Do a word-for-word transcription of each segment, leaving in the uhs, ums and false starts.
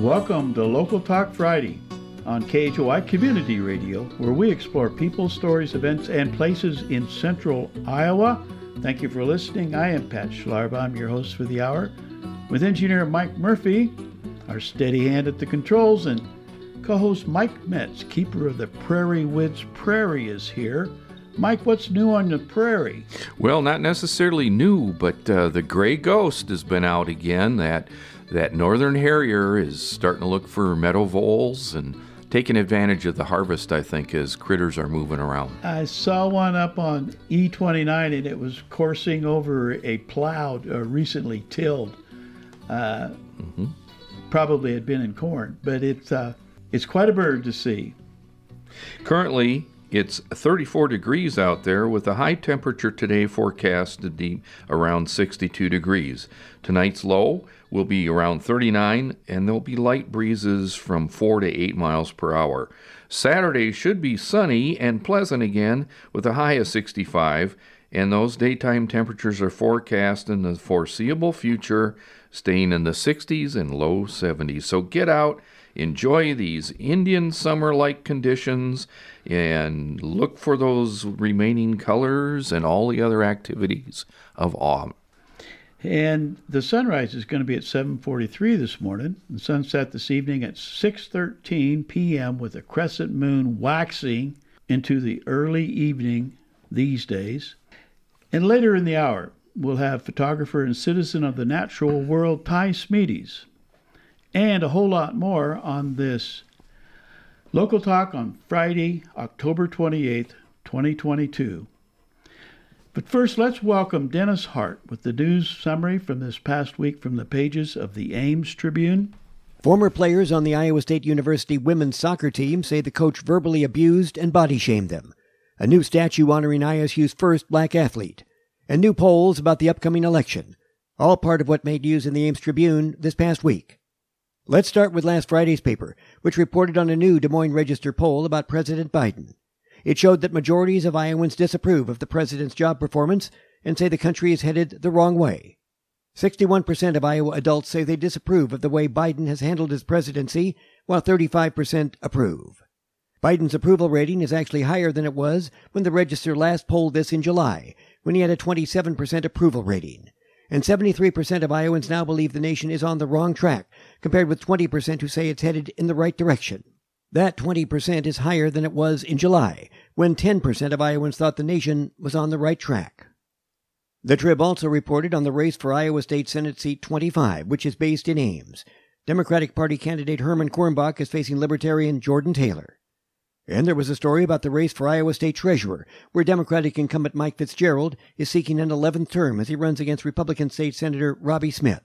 Welcome to Local Talk Friday on K H O I Community Radio, where we explore people, stories, events, and places in central Iowa. Thank you for listening. I am Pat Schlarb. I'm your host for the hour, with engineer Mike Murphy, our steady hand at the controls, and co-host Mike Metz, keeper of the Prairie Woods Prairie, is here. Mike, what's new on the prairie? Well, not necessarily new, but uh, the gray ghost has been out again. That that northern harrier is starting to look for meadow voles and taking advantage of the harvest, I think, as critters are moving around. I saw one up on E twenty-nine, and it was coursing over a plowed, uh, recently tilled. Uh, mm-hmm. Probably had been in corn, but it's uh, it's quite a bird to see. Currently, it's thirty-four degrees out there, with a high temperature today forecast to be around sixty-two degrees. Tonight's low will be around thirty-nine, and there'll be light breezes from four to eight miles per hour. Saturday should be sunny and pleasant again, with a high of sixty-five, and those daytime temperatures are forecast in the foreseeable future, staying in the sixties and low seventies. So get out, enjoy these Indian summer-like conditions, and look for those remaining colors and all the other activities of autumn. And the sunrise is going to be at seven forty-three this morning. The sunset this evening at six thirteen p.m. with a crescent moon waxing into the early evening these days. And later in the hour, we'll have photographer and citizen of the natural world, Ty Smedes, and a whole lot more on this Local Talk on Friday, October twenty-eighth, twenty twenty-two. But first, let's welcome Dennis Hart with the news summary from this past week from the pages of the Ames Tribune. Former players on the Iowa State University women's soccer team say the coach verbally abused and body-shamed them. A new statue honoring I S U's first black athlete. And new polls about the upcoming election. All part of what made news in the Ames Tribune this past week. Let's start with last Friday's paper, which reported on a new Des Moines Register poll about President Biden. It showed that majorities of Iowans disapprove of the president's job performance and say the country is headed the wrong way. sixty-one percent of Iowa adults say they disapprove of the way Biden has handled his presidency, while thirty-five percent approve. Biden's approval rating is actually higher than it was when the Register last polled this in July, when he had a twenty-seven percent approval rating. And seventy-three percent of Iowans now believe the nation is on the wrong track, compared with twenty percent who say it's headed in the right direction. That twenty percent is higher than it was in July, when ten percent of Iowans thought the nation was on the right track. The Trib also reported on the race for Iowa State Senate Seat twenty-five, which is based in Ames. Democratic Party candidate Herman Kornbach is facing Libertarian Jordan Taylor. And there was a story about the race for Iowa State Treasurer, where Democratic incumbent Mike Fitzgerald is seeking an eleventh term as he runs against Republican State Senator Robbie Smith.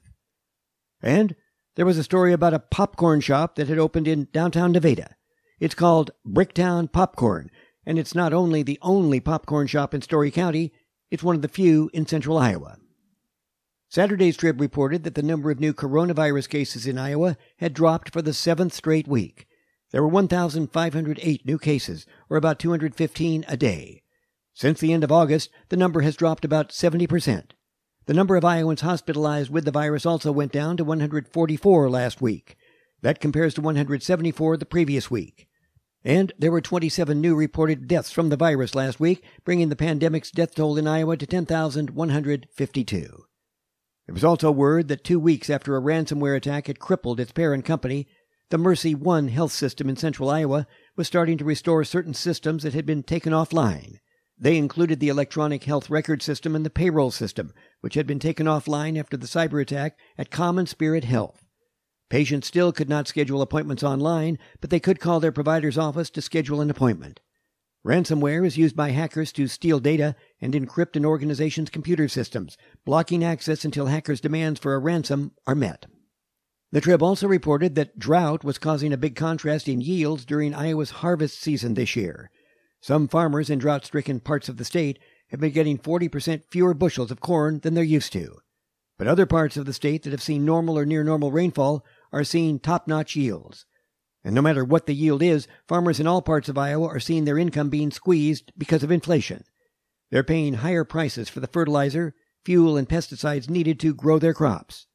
And there was a story about a popcorn shop that had opened in downtown Nevada. It's called Bricktown Popcorn, and it's not only the only popcorn shop in Story County, it's one of the few in central Iowa. Saturday's Trib reported that the number of new coronavirus cases in Iowa had dropped for the seventh straight week. There were one thousand five hundred eight new cases, or about two hundred fifteen a day. Since the end of August, the number has dropped about seventy percent. The number of Iowans hospitalized with the virus also went down to one hundred forty-four last week. That compares to one hundred seventy-four the previous week. And there were twenty-seven new reported deaths from the virus last week, bringing the pandemic's death toll in Iowa to ten thousand one hundred fifty-two. There was also word that two weeks after a ransomware attack had crippled its parent company, the Mercy One health system in central Iowa was starting to restore certain systems that had been taken offline. They included the electronic health record system and the payroll system, which had been taken offline after the cyber attack at Common Spirit Health. Patients still could not schedule appointments online, but they could call their provider's office to schedule an appointment. Ransomware is used by hackers to steal data and encrypt an organization's computer systems, blocking access until hackers' demands for a ransom are met. The Trib also reported that drought was causing a big contrast in yields during Iowa's harvest season this year. Some farmers in drought-stricken parts of the state have been getting forty percent fewer bushels of corn than they're used to. But other parts of the state that have seen normal or near-normal rainfall are seeing top-notch yields. And no matter what the yield is, farmers in all parts of Iowa are seeing their income being squeezed because of inflation. They're paying higher prices for the fertilizer, fuel, and pesticides needed to grow their crops.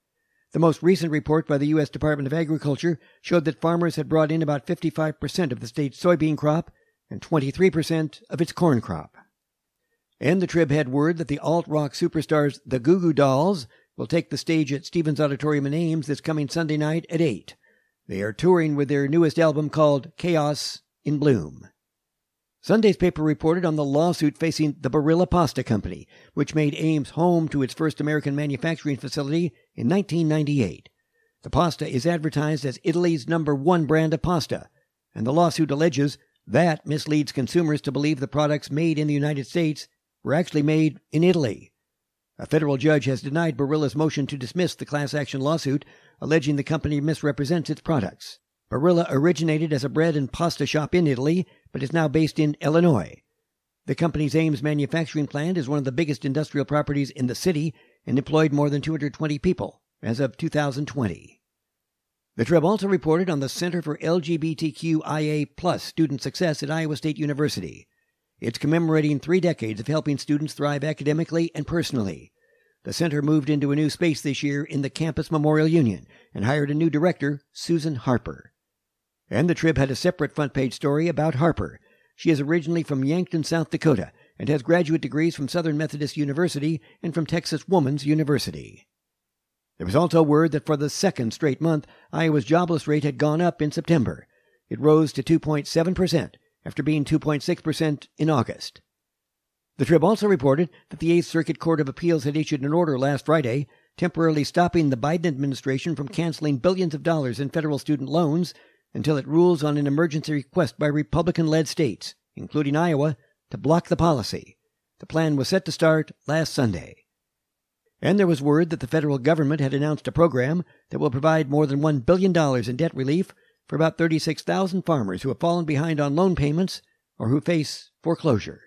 The most recent report by the U S Department of Agriculture showed that farmers had brought in about fifty-five percent of the state's soybean crop and twenty-three percent of its corn crop. And the Trib had word that the alt-rock superstars the Goo Goo Dolls will take the stage at Stevens Auditorium in Ames this coming Sunday night at eight. They are touring with their newest album called Chaos in Bloom. Sunday's paper reported on the lawsuit facing the Barilla Pasta Company, which made Ames home to its first American manufacturing facility in nineteen ninety-eight. The pasta is advertised as Italy's number one brand of pasta, and the lawsuit alleges that misleads consumers to believe the products made in the United States were actually made in Italy. A federal judge has denied Barilla's motion to dismiss the class action lawsuit, alleging the company misrepresents its products. Barilla originated as a bread and pasta shop in Italy, but is now based in Illinois. The company's Ames manufacturing plant is one of the biggest industrial properties in the city and employed more than two hundred twenty people as of two thousand twenty. The Trib also reported on the Center for L G B T Q I A plus Student Success at Iowa State University. It's commemorating three decades of helping students thrive academically and personally. The center moved into a new space this year in the Campus Memorial Union and hired a new director, Susan Harper. And the Trib had a separate front-page story about Harper. She is originally from Yankton, South Dakota, and has graduate degrees from Southern Methodist University and from Texas Woman's University. There was also word that for the second straight month, Iowa's jobless rate had gone up in September. It rose to two point seven percent, after being two point six percent in August. The Trib also reported that the Eighth Circuit Court of Appeals had issued an order last Friday, temporarily stopping the Biden administration from canceling billions of dollars in federal student loans until it rules on an emergency request by Republican-led states, including Iowa, to block the policy. The plan was set to start last Sunday. And there was word that the federal government had announced a program that will provide more than one billion dollars in debt relief for about thirty-six thousand farmers who have fallen behind on loan payments or who face foreclosure.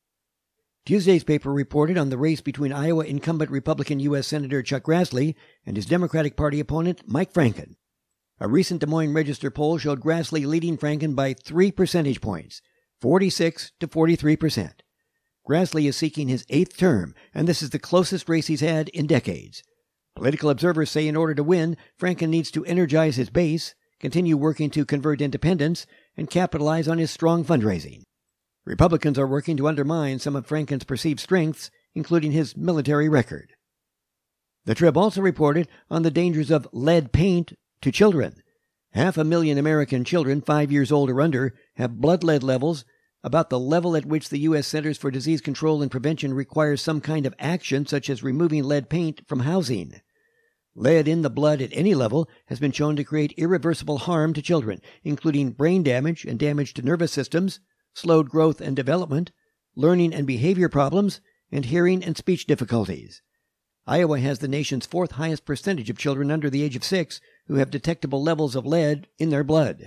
Tuesday's paper reported on the race between Iowa incumbent Republican U S Senator Chuck Grassley and his Democratic Party opponent Mike Franken. A recent Des Moines Register poll showed Grassley leading Franken by three percentage points, forty-six to forty-three percent. Grassley is seeking his eighth term, and this is the closest race he's had in decades. Political observers say in order to win, Franken needs to energize his base, continue working to convert independents, and capitalize on his strong fundraising. Republicans are working to undermine some of Franken's perceived strengths, including his military record. The Trib also reported on the dangers of lead paint to children. Half a million American children five years old or under have blood lead levels about the level at which the U S Centers for Disease Control and Prevention requires some kind of action, such as removing lead paint from housing. Lead in the blood at any level has been shown to create irreversible harm to children, including brain damage and damage to nervous systems, slowed growth and development, learning and behavior problems, and hearing and speech difficulties. Iowa has the nation's fourth highest percentage of children under the age of six who have detectable levels of lead in their blood.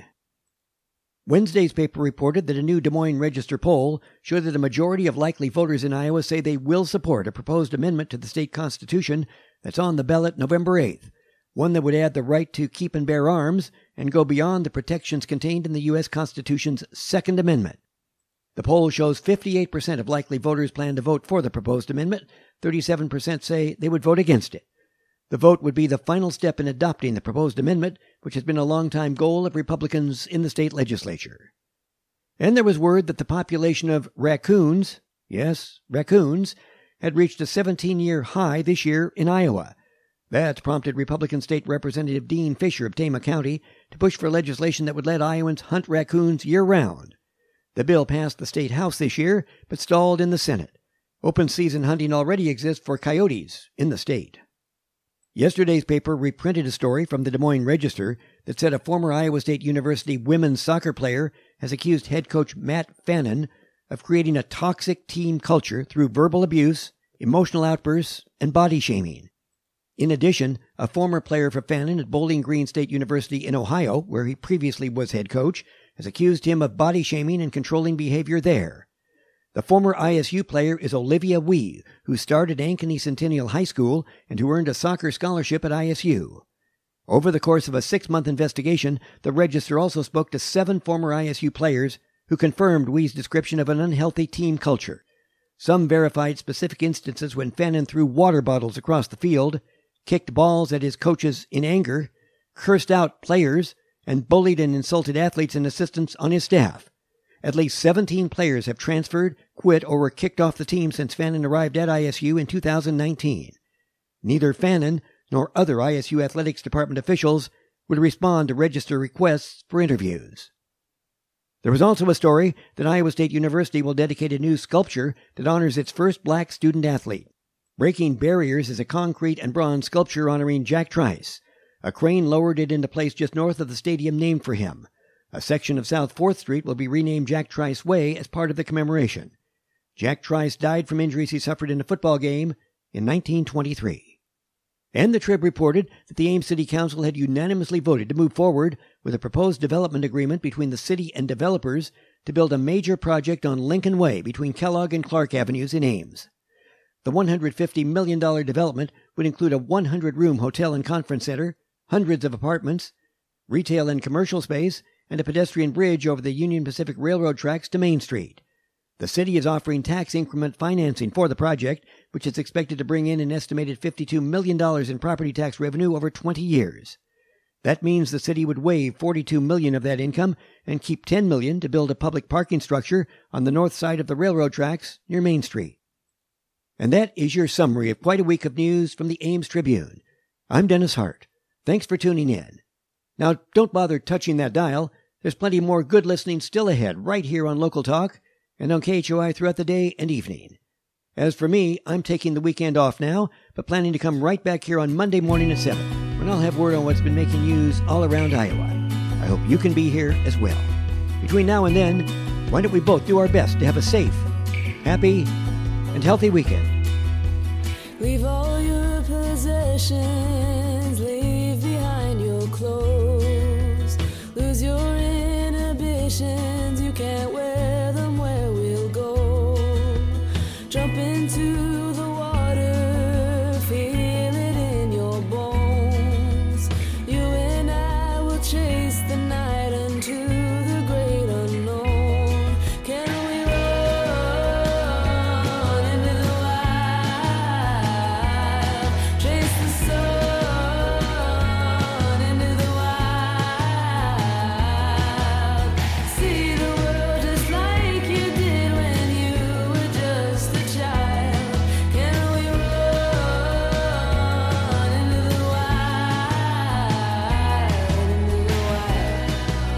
Wednesday's paper reported that a new Des Moines Register poll showed that a majority of likely voters in Iowa say they will support a proposed amendment to the state constitution that's on the ballot November eighth, one that would add the right to keep and bear arms and go beyond the protections contained in the U S Constitution's Second Amendment. The poll shows fifty-eight percent of likely voters plan to vote for the proposed amendment, thirty-seven percent say they would vote against it. The vote would be the final step in adopting the proposed amendment, which has been a long-time goal of Republicans in the state legislature. And there was word that the population of raccoons, yes, raccoons, had reached a seventeen-year high this year in Iowa. That's prompted Republican State Representative Dean Fisher of Tama County to push for legislation that would let Iowans hunt raccoons year-round. The bill passed the state house this year, but stalled in the Senate. Open season hunting already exists for coyotes in the state. Yesterday's paper reprinted a story from the Des Moines Register that said a former Iowa State University women's soccer player has accused head coach Matt Fannin of creating a toxic team culture through verbal abuse, emotional outbursts, and body shaming. In addition, a former player for Fannin at Bowling Green State University in Ohio, where he previously was head coach, has accused him of body shaming and controlling behavior there. The former I S U player is Olivia Wee, who starred at Ankeny Centennial High School and who earned a soccer scholarship at I S U. Over the course of a six-month investigation, the Register also spoke to seven former I S U players who confirmed Wee's description of an unhealthy team culture. Some verified specific instances when Fannin threw water bottles across the field, kicked balls at his coaches in anger, cursed out players, and bullied and insulted athletes and assistants on his staff. At least seventeen players have transferred, quit, or were kicked off the team since Fannin arrived at I S U in two thousand nineteen. Neither Fannin nor other I S U Athletics Department officials would respond to register requests for interviews. There was also a story that Iowa State University will dedicate a new sculpture that honors its first black student athlete. Breaking Barriers is a concrete and bronze sculpture honoring Jack Trice. A crane lowered it into place just north of the stadium named for him. A section of South fourth Street will be renamed Jack Trice Way as part of the commemoration. Jack Trice died from injuries he suffered in a football game in nineteen twenty-three. And the Trib reported that the Ames City Council had unanimously voted to move forward with a proposed development agreement between the city and developers to build a major project on Lincoln Way between Kellogg and Clark Avenues in Ames. The one hundred fifty million dollars development would include a one hundred room hotel and conference center, hundreds of apartments, retail and commercial space, and a pedestrian bridge over the Union Pacific Railroad tracks to Main Street. The city is offering tax increment financing for the project, which is expected to bring in an estimated fifty-two million dollars in property tax revenue over twenty years. That means the city would waive forty-two million dollars of that income and keep ten million dollars to build a public parking structure on the north side of the railroad tracks near Main Street. And that is your summary of quite a week of news from the Ames Tribune. I'm Dennis Hart. Thanks for tuning in. Now, don't bother touching that dial. There's plenty more good listening still ahead right here on Local Talk and on K H O I throughout the day and evening. As for me, I'm taking the weekend off now, but planning to come right back here on Monday morning at seven, when I'll have word on what's been making news all around Iowa. I hope you can be here as well. Between now and then, why don't we both do our best to have a safe, happy, and healthy weekend. Leave all your possessions, leave behind your clothes, lose your inhibitions, you can't wear them where we'll go. Jump into the water, feel it in your bones. You and I will chase the night into the great unknown. Can we run into the wild, chase the sun into the wild, see the world just like you did when you were just a child. Can we run into the wild, into the wild?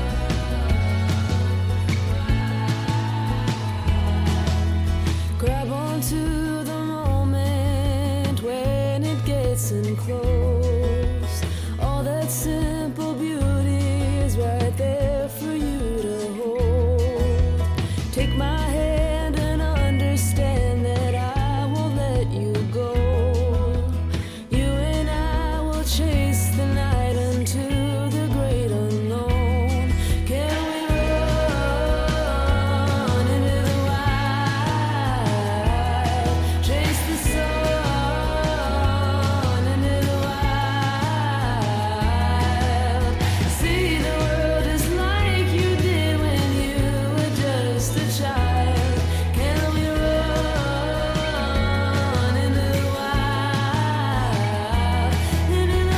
Grab onto the moment when it gets enclosed. All that simple beauty is right there for you to hold. Take my hand and understand that I won't let you go. You and I will chase the night into the great unknown. Can we run into the wild, chase the sun into the wild, see the world just like you did when you were just a child. Can we run into the wild, into the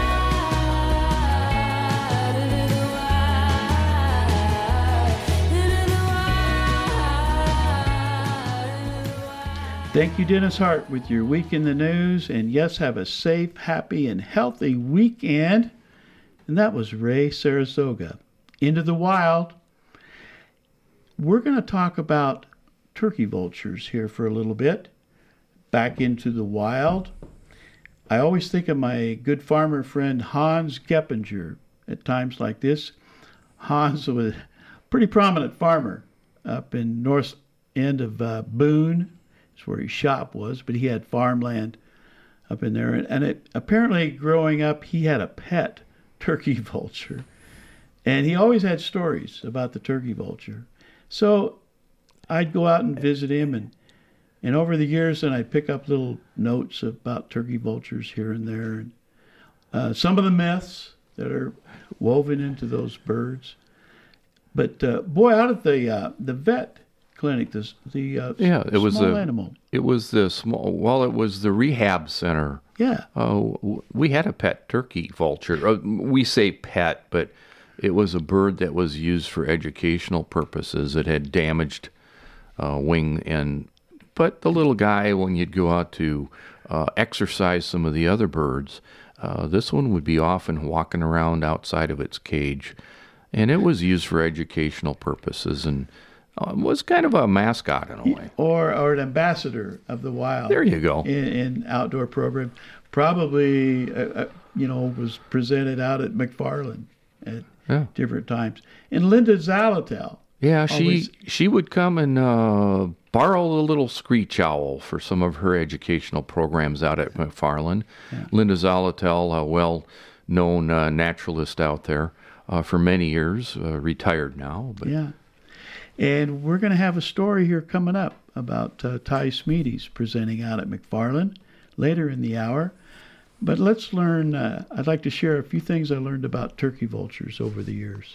wild, into the wild, into the wild, into the wild? Thank you, Dennis Hart, with your Week in the News. And yes, have a safe, happy, and healthy weekend. And that was Ray Sarasoga. Into the Wild. We're going to talk about turkey vultures here for a little bit. Back into the wild. I always think of my good farmer friend Hans Geppinger at times like this. Hans was a pretty prominent farmer up in north end of uh, Boone. That's where his shop was, but he had farmland up in there. And, and it, apparently growing up, he had a pet turkey vulture. And he always had stories about the turkey vulture. So I'd go out and visit him, and and over the years, then I'd pick up little notes about turkey vultures here and there, and uh, some of the myths that are woven into those birds. But uh, boy, out at the uh, the vet clinic, the the uh, Yeah, it was small a- animal. It was the small, well, it was the rehab center Yeah. Oh, we had a pet turkey vulture. Uh, We say pet, but it was a bird that was used for educational purposes. It had damaged uh, wing, and but the little guy, when you'd go out to uh, exercise some of the other birds, uh, this one would be often walking around outside of its cage, and it was used for educational purposes and uh, was kind of a mascot in a way. Or or an ambassador of the wild. There you go. In, in outdoor program. Probably, uh, uh, you know, was presented out at McFarland at Yeah. different times. And Linda Zalatel. Yeah, she Always- she would come and uh, borrow the little screech owl for some of her educational programs out at McFarland. Linda Zalatel, a well-known uh, naturalist out there uh, for many years, uh, retired now. But Yeah. And we're going to have a story here coming up about uh, Ty Smedes presenting out at McFarland later in the hour. But let's learn, uh, I'd like to share a few things I learned about turkey vultures over the years.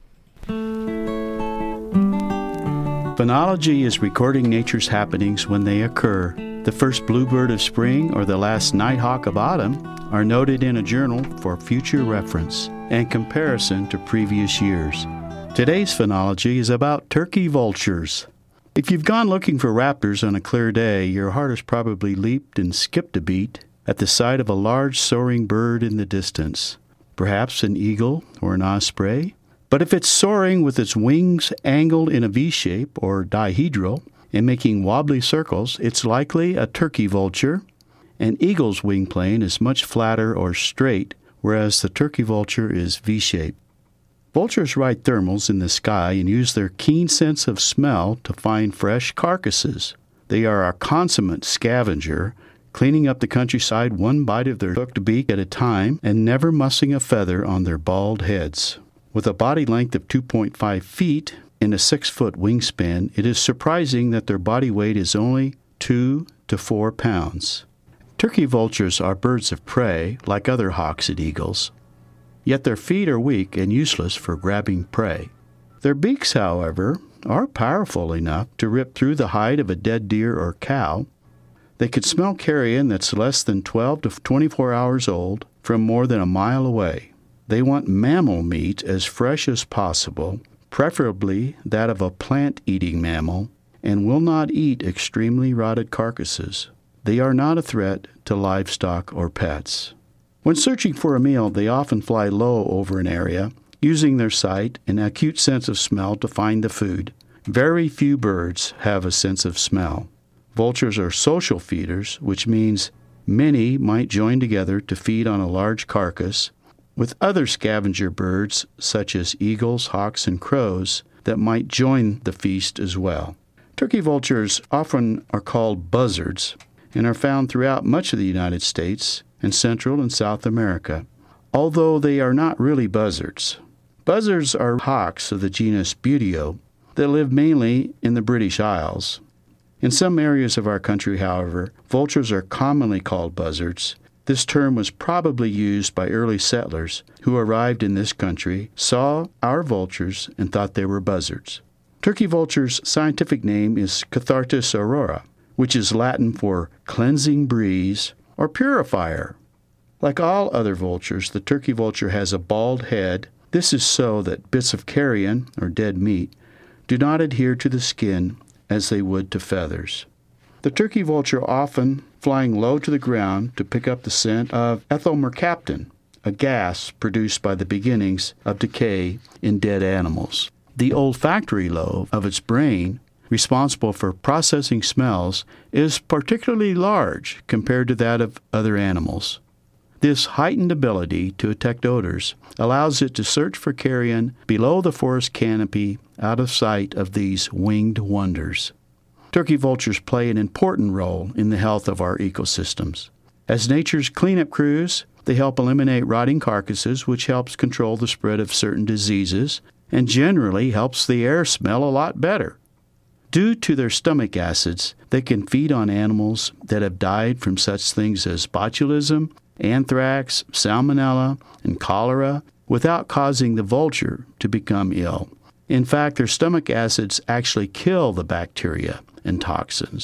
Phenology is recording nature's happenings when they occur. The first bluebird of spring or the last nighthawk of autumn are noted in a journal for future reference and comparison to previous years. Today's phenology is about turkey vultures. If you've gone looking for raptors on a clear day, your heart has probably leaped and skipped a beat at the sight of a large soaring bird in the distance, perhaps an eagle or an osprey. But if it's soaring with its wings angled in a V shape or dihedral and making wobbly circles, it's likely a turkey vulture. An eagle's wing plane is much flatter or straight, whereas the turkey vulture is V-shaped. Vultures ride thermals in the sky and use their keen sense of smell to find fresh carcasses. They are a consummate scavenger, cleaning up the countryside one bite of their hooked beak at a time and never mussing a feather on their bald heads. With a body length of two point five feet and a six-foot wingspan, it is surprising that their body weight is only two to four pounds. Turkey vultures are birds of prey, like other hawks and eagles, yet their feet are weak and useless for grabbing prey. Their beaks, however, are powerful enough to rip through the hide of a dead deer or cow. They could smell carrion that's less than twelve to twenty-four hours old from more than a mile away. They want mammal meat as fresh as possible, preferably that of a plant-eating mammal, and will not eat extremely rotted carcasses. They are not a threat to livestock or pets. When searching for a meal, they often fly low over an area, using their sight and acute sense of smell to find the food. Very few birds have a sense of smell. Vultures are social feeders, which means many might join together to feed on a large carcass, with other scavenger birds, such as eagles, hawks, and crows, that might join the feast as well. Turkey vultures often are called buzzards and are found throughout much of the United States and Central and South America, although they are not really buzzards. Buzzards are hawks of the genus Buteo that live mainly in the British Isles. In some areas of our country, however, vultures are commonly called buzzards. This term was probably used by early settlers who arrived in this country, saw our vultures, and thought they were buzzards. Turkey vulture's scientific name is Cathartus aurora, which is Latin for cleansing breeze or purifier. Like all other vultures, the turkey vulture has a bald head. This is so that bits of carrion, or dead meat, do not adhere to the skin as they would to feathers. The turkey vulture often flying low to the ground to pick up the scent of ethylmercaptan, a gas produced by the beginnings of decay in dead animals. The olfactory lobe of its brain, responsible for processing smells, is particularly large compared to that of other animals. This heightened ability to detect odors allows it to search for carrion below the forest canopy out of sight of these winged wonders. Turkey vultures play an important role in the health of our ecosystems. As nature's cleanup crews, they help eliminate rotting carcasses, which helps control the spread of certain diseases and generally helps the air smell a lot better. Due to their stomach acids, they can feed on animals that have died from such things as botulism, anthrax, salmonella, and cholera without causing the vulture to become ill. In fact, their stomach acids actually kill the bacteria and toxins.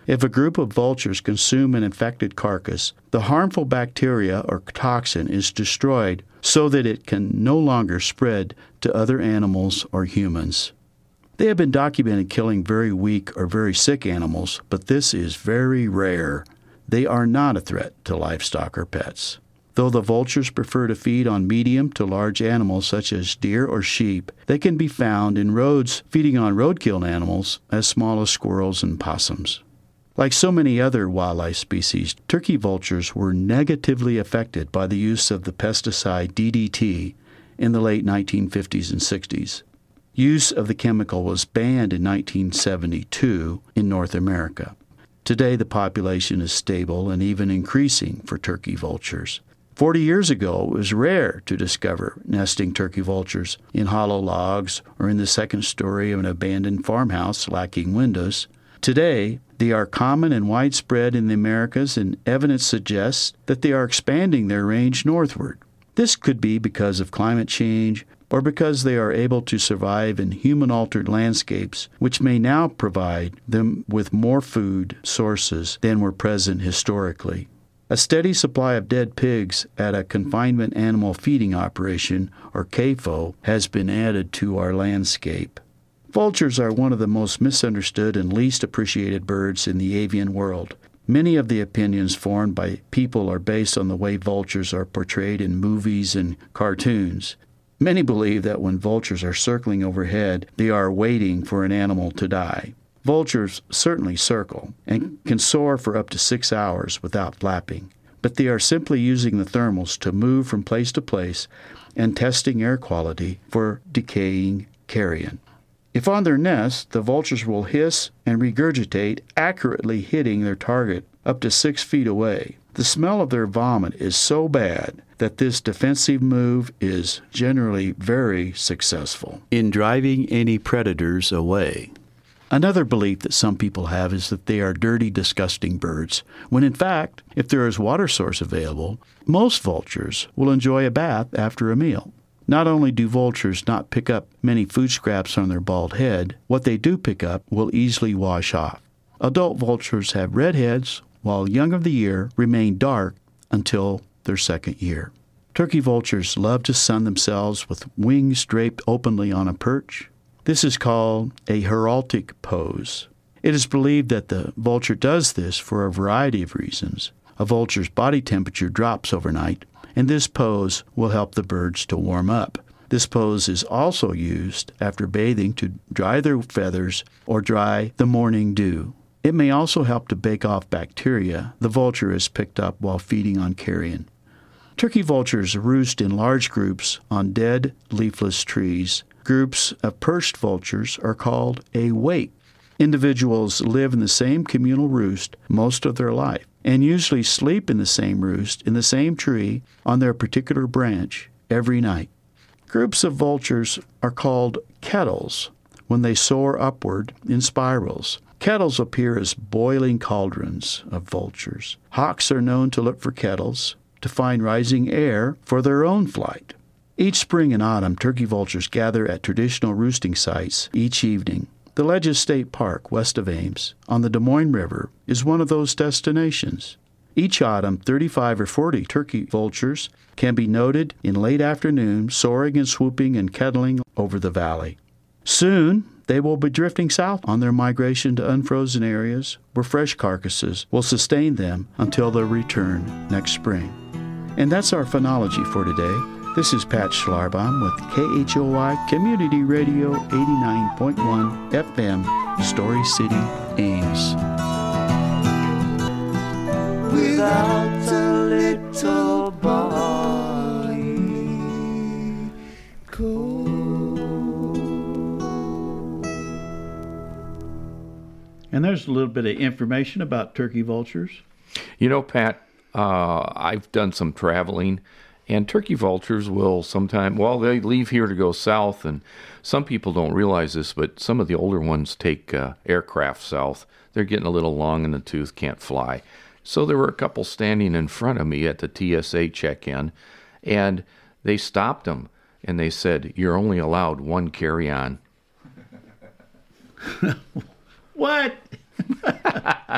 If a group of vultures consume an infected carcass, the harmful bacteria or toxin is destroyed so that it can no longer spread to other animals or humans. They have been documented killing very weak or very sick animals, but this is very rare. They are not a threat to livestock or pets. Though the vultures prefer to feed on medium to large animals such as deer or sheep, they can be found in roads feeding on roadkill animals as small as squirrels and possums. Like so many other wildlife species, turkey vultures were negatively affected by the use of the pesticide D D T in the late nineteen fifties and sixties. Use of the chemical was banned in nineteen seventy-two in North America. Today, the population is stable and even increasing for turkey vultures. Forty years ago, it was rare to discover nesting turkey vultures in hollow logs or in the second story of an abandoned farmhouse lacking windows. Today, they are common and widespread in the Americas, and evidence suggests that they are expanding their range northward. This could be because of climate change or because they are able to survive in human-altered landscapes, which may now provide them with more food sources than were present historically. A steady supply of dead pigs at a confinement animal feeding operation, or C A F O, has been added to our landscape. Vultures are one of the most misunderstood and least appreciated birds in the avian world. Many of the opinions formed by people are based on the way vultures are portrayed in movies and cartoons. Many believe that when vultures are circling overhead, they are waiting for an animal to die. Vultures certainly circle and can soar for up to six hours without flapping, but they are simply using the thermals to move from place to place and testing air quality for decaying carrion. If on their nest, the vultures will hiss and regurgitate, accurately hitting their target up to six feet away. The smell of their vomit is so bad that this defensive move is generally very successful in driving any predators away. Another belief that some people have is that they are dirty, disgusting birds, when in fact, if there is water source available, most vultures will enjoy a bath after a meal. Not only do vultures not pick up many food scraps on their bald head, what they do pick up will easily wash off. Adult vultures have red heads, while young of the year remain dark until their second year. Turkey vultures love to sun themselves with wings draped openly on a perch. This is called a heraldic pose. It is believed that the vulture does this for a variety of reasons. A vulture's body temperature drops overnight, and this pose will help the birds to warm up. This pose is also used after bathing to dry their feathers or dry the morning dew. It may also help to bake off bacteria the vulture has picked up while feeding on carrion. Turkey vultures roost in large groups on dead, leafless trees. Groups of perched vultures are called a wake. Individuals live in the same communal roost most of their life and usually sleep in the same roost in the same tree on their particular branch every night. Groups of vultures are called kettles when they soar upward in spirals. Kettles appear as boiling cauldrons of vultures. Hawks are known to look for kettles to find rising air for their own flight. Each spring and autumn, turkey vultures gather at traditional roosting sites each evening. The Ledges State Park, west of Ames, on the Des Moines River, is one of those destinations. Each autumn, thirty-five or forty turkey vultures can be noted in late afternoon, soaring and swooping and kettling over the valley. Soon, they will be drifting south on their migration to unfrozen areas where fresh carcasses will sustain them until their return next spring. And that's our phenology for today. This is Pat Schlarbaum with K H O I Community Radio eighty-nine point one F M, Story City, Ames. Without a little boy cold. And there's a little bit of information about turkey vultures. You know, Pat, uh, I've done some traveling. And turkey vultures will sometime, well, they leave here to go south, and some people don't realize this, but some of the older ones take uh, aircraft south. They're getting a little long in the tooth, can't fly. So there were a couple standing in front of me at the T S A check-in, and they stopped them, and they said, "You're only allowed one carry-on." What?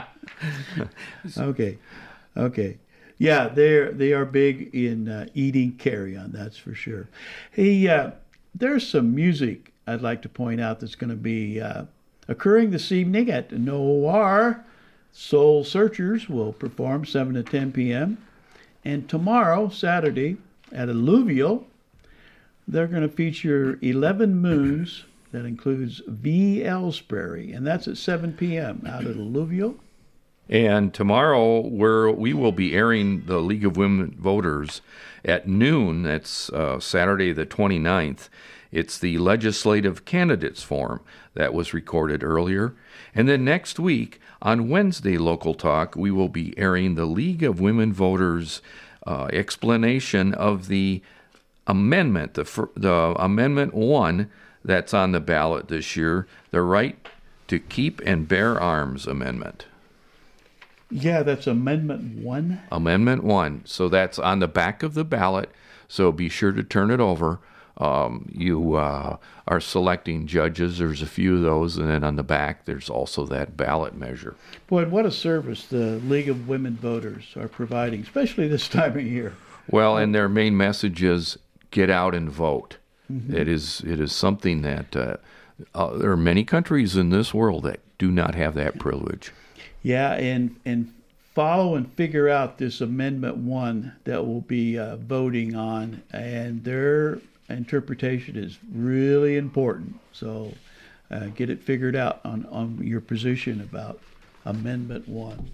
Okay, okay. Yeah, they're they are big in uh, eating carry-on, that's for sure. Hey, uh, there's some music I'd like to point out that's going to be uh, occurring this evening at Noir. Soul Searchers will perform seven to ten p.m. And tomorrow, Saturday, at Alluvial, they're going to feature eleven Moons. That includes V. Ellsbury, and that's at seven p.m. out at Alluvial. And tomorrow, where we will be airing the League of Women Voters at noon, that's uh, Saturday the twenty-ninth. It's the Legislative Candidates Forum that was recorded earlier. And then next week, on Wednesday Local Talk, we will be airing the League of Women Voters uh, explanation of the amendment, the, fir- the Amendment one that's on the ballot this year, the Right to Keep and Bear Arms Amendment. Yeah, that's Amendment one. Amendment one. So that's on the back of the ballot, so be sure to turn it over. Um, you uh, are selecting judges. There's a few of those, and then on the back, there's also that ballot measure. Boy, what a service the League of Women Voters are providing, especially this time of year. Well, and their main message is get out and vote. Mm-hmm. It is it is something that uh, uh, there are many countries in this world that do not have that privilege. Yeah, and and follow and figure out this Amendment one that we'll be uh, voting on, and their interpretation is really important. So uh, get it figured out on, on your position about Amendment one.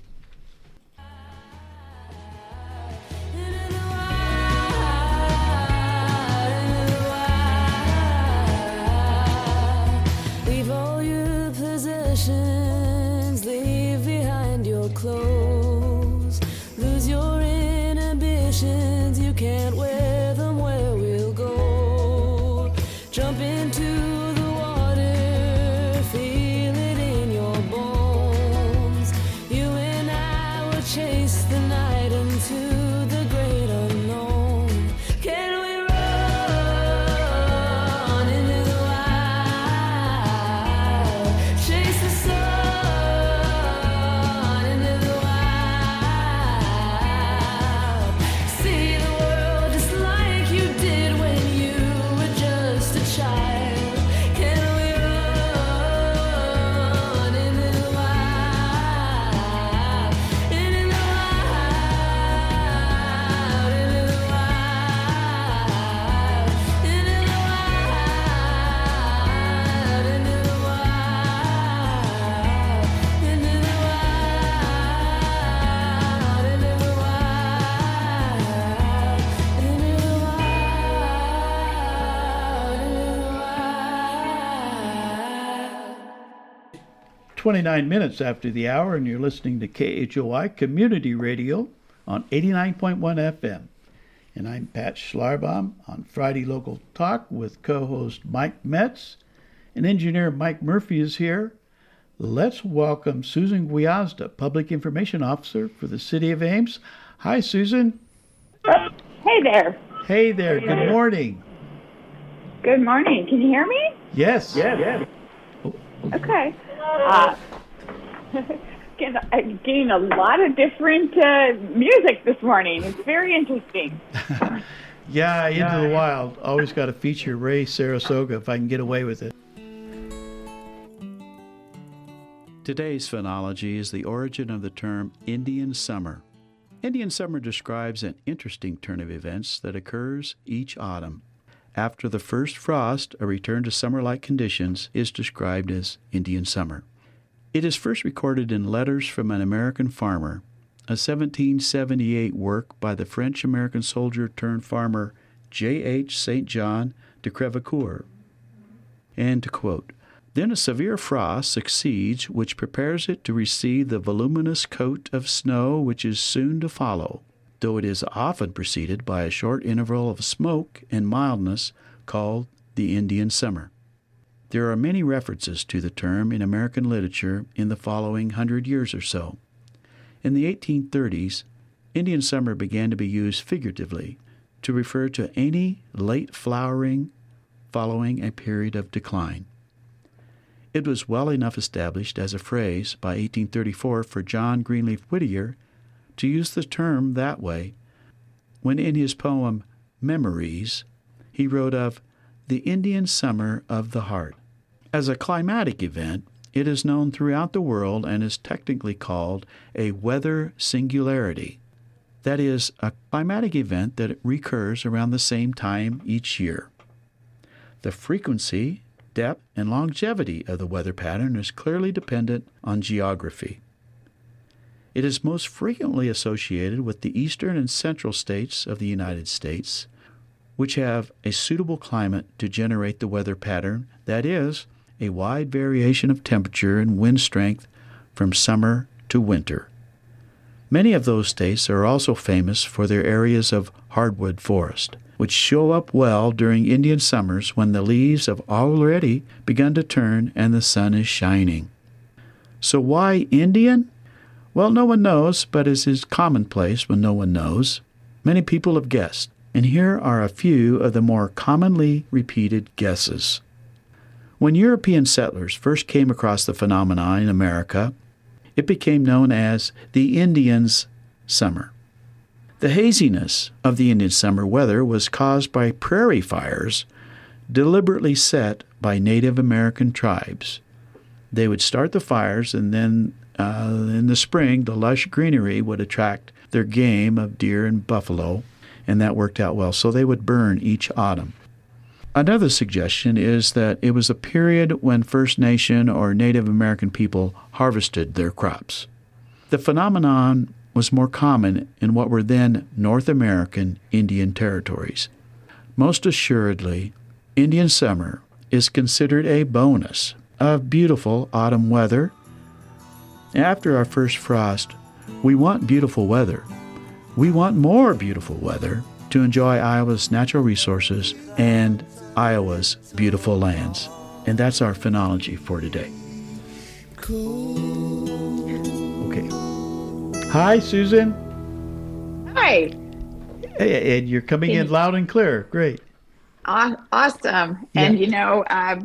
Leave all your possessions, leave behind your clothes, lose your inhibitions, you can't wear them where we'll go. Jump into the water, feel it in your bones. You and I will chase the night into the great unknown. Can we run into the wild? Chase the sun into the wild. See the world just like you did when you were just a child. Can we run into the wild? Into the wild, into the wild, into the wild, into the wild, into the wild, into the wild, into the wild. twenty-nine minutes after the hour, and you're listening to K H O I Community Radio on eighty-nine point one F M. And I'm Pat Schlarbaum on Friday Local Talk with co-host Mike Metz. And engineer Mike Murphy is here. Let's welcome Susan Guiazda, Public Information Officer for the City of Ames. Hi, Susan. Hey there. Hey there. Good morning. Good morning. Can you hear me? Yes. Okay. Uh, getting, I'm getting a lot of different uh, music this morning. It's very interesting. Yeah, Into the Wild. Always got to feature Ray Sarasoga if I can get away with it. Today's phonology is the origin of the term Indian Summer. Indian Summer describes an interesting turn of events that occurs each autumn. After the first frost, a return to summer-like conditions is described as Indian Summer. It is first recorded in Letters from an American Farmer, a seventeen seventy-eight work by the French-American soldier-turned-farmer J H Saint John de Crevecoeur. And to quote, "Then a severe frost succeeds, which prepares it to receive the voluminous coat of snow which is soon to follow, though it is often preceded by a short interval of smoke and mildness called the Indian Summer." There are many references to the term in American literature in the following hundred years or so. In the eighteen thirties, Indian Summer began to be used figuratively to refer to any late flowering following a period of decline. It was well enough established as a phrase by eighteen thirty-four for John Greenleaf Whittier to use the term that way when in his poem Memories he wrote of the Indian summer of the heart. As a climatic event, it is known throughout the world and is technically called a weather singularity. That is, a climatic event that recurs around the same time each year. The frequency, depth, and longevity of the weather pattern is clearly dependent on geography. It is most frequently associated with the eastern and central states of the United States, which have a suitable climate to generate the weather pattern, that is, a wide variation of temperature and wind strength from summer to winter. Many of those states are also famous for their areas of hardwood forest, which show up well during Indian summers when the leaves have already begun to turn and the sun is shining. So why Indian? Well, no one knows, but as is commonplace when no one knows, many people have guessed, and here are a few of the more commonly repeated guesses. When European settlers first came across the phenomenon in America, it became known as the Indians' summer. The haziness of the Indian summer weather was caused by prairie fires deliberately set by Native American tribes. They would start the fires, and then uh, in the spring, the lush greenery would attract their game of deer and buffalo, and that worked out well. So they would burn each autumn. Another suggestion is that it was a period when First Nation or Native American people harvested their crops. The phenomenon was more common in what were then North American Indian territories. Most assuredly, Indian summer is considered a bonus of beautiful autumn weather. After our first frost, we want beautiful weather. We want more beautiful weather to enjoy Iowa's natural resources and Iowa's beautiful lands. And that's our phenology for today. Okay. Hi, Susan. Hi. Hey, and you're coming in loud and clear. Great. Aw- Awesome. Yeah. And you know, um,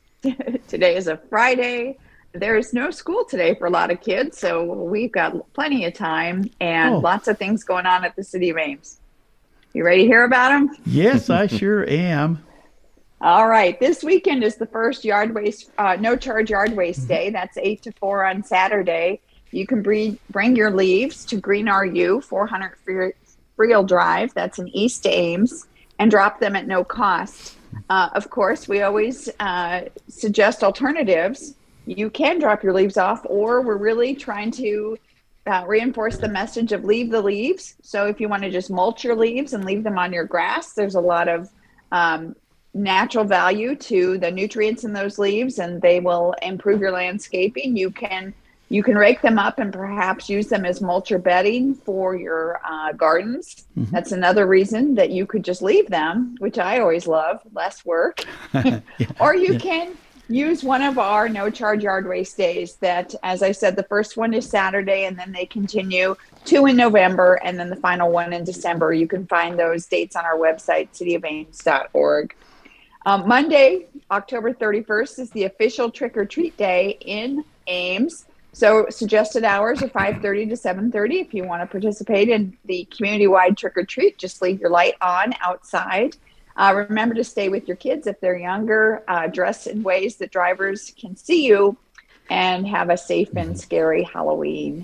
today is a Friday. There's no school today for a lot of kids, so we've got plenty of time and Oh. lots of things going on at the City of Ames. You ready to hear about them? Yes, I sure am. All right. This weekend is the first yard waste, uh, no charge yard waste day. That's eight to four on Saturday. You can bring, bring your leaves to Green R U, four hundred Friel Drive. That's in East Ames, and drop them at no cost. Uh, of course, we always uh, suggest alternatives. You can drop your leaves off, or we're really trying to uh, reinforce the message of leave the leaves. So if you want to just mulch your leaves and leave them on your grass, there's a lot of um, natural value to the nutrients in those leaves, and they will improve your landscaping. You can you can rake them up and perhaps use them as mulch or bedding for your uh, gardens. Mm-hmm. That's another reason that you could just leave them, which I always love, less work. yeah. Or you yeah. can use one of our no charge yard waste days that, as I said, the first one is Saturday, and then they continue, two in November, and then the final one in December. You can find those dates on our website, city of ames dot org. Um, Monday, October thirty-first, is the official trick-or-treat day in Ames. So suggested hours are five thirty to seven thirty. If you want to participate in the community-wide trick-or-treat, just leave your light on outside. Uh, remember to stay with your kids if they're younger. Uh, dress in ways that drivers can see you, and have a safe and scary Halloween.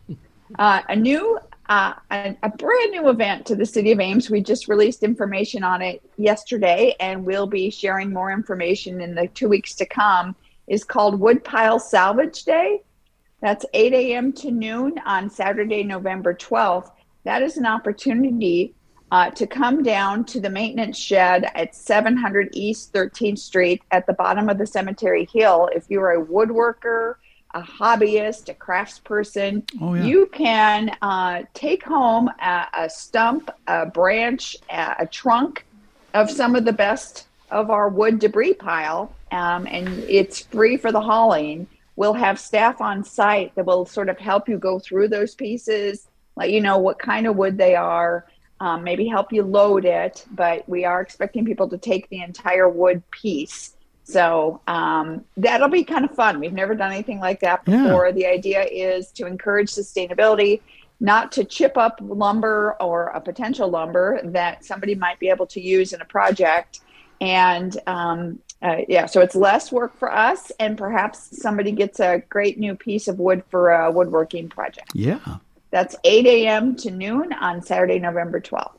Uh, a new, uh, a, a brand new event to the City of Ames. We just released information on it yesterday, and we'll be sharing more information in the two weeks to come. Is called Woodpile Salvage Day. That's eight a.m. to noon on Saturday, November twelfth. That is an opportunity Uh, to come down to the maintenance shed at seven hundred East thirteenth Street at the bottom of the Cemetery Hill. If you're a woodworker, a hobbyist, a craftsperson, oh, yeah. you can uh, take home a, a stump, a branch, a, a trunk of some of the best of our wood debris pile, um, and it's free for the hauling. We'll have staff on site that will sort of help you go through those pieces, let you know what kind of wood they are, Um, maybe help you load it, but we are expecting people to take the entire wood piece. So um, that'll be kind of fun. We've never done anything like that before. Yeah. The idea is to encourage sustainability, not to chip up lumber or a potential lumber that somebody might be able to use in a project. And um, uh, yeah, so it's less work for us, and perhaps somebody gets a great new piece of wood for a woodworking project. Yeah. That's eight a.m. to noon on Saturday, November twelfth.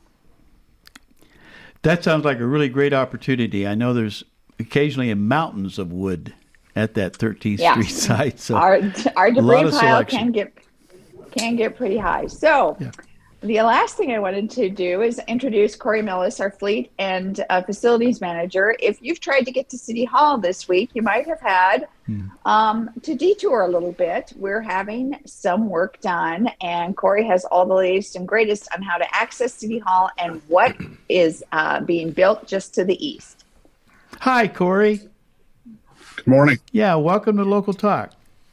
That sounds like a really great opportunity. I know there's occasionally mountains of wood at that thirteenth Yeah. Street site. So Our our lot debris of pile selection. can get can get pretty high. So Yeah. the last thing I wanted to do is introduce Corey Millis, our fleet and uh, facilities manager. If you've tried to get to City Hall this week, you might have had um, to detour a little bit. We're having some work done, and Corey has all the latest and greatest on how to access City Hall and what is uh, being built just to the east. Hi, Corey. Good morning. Yeah, welcome to Local Talk.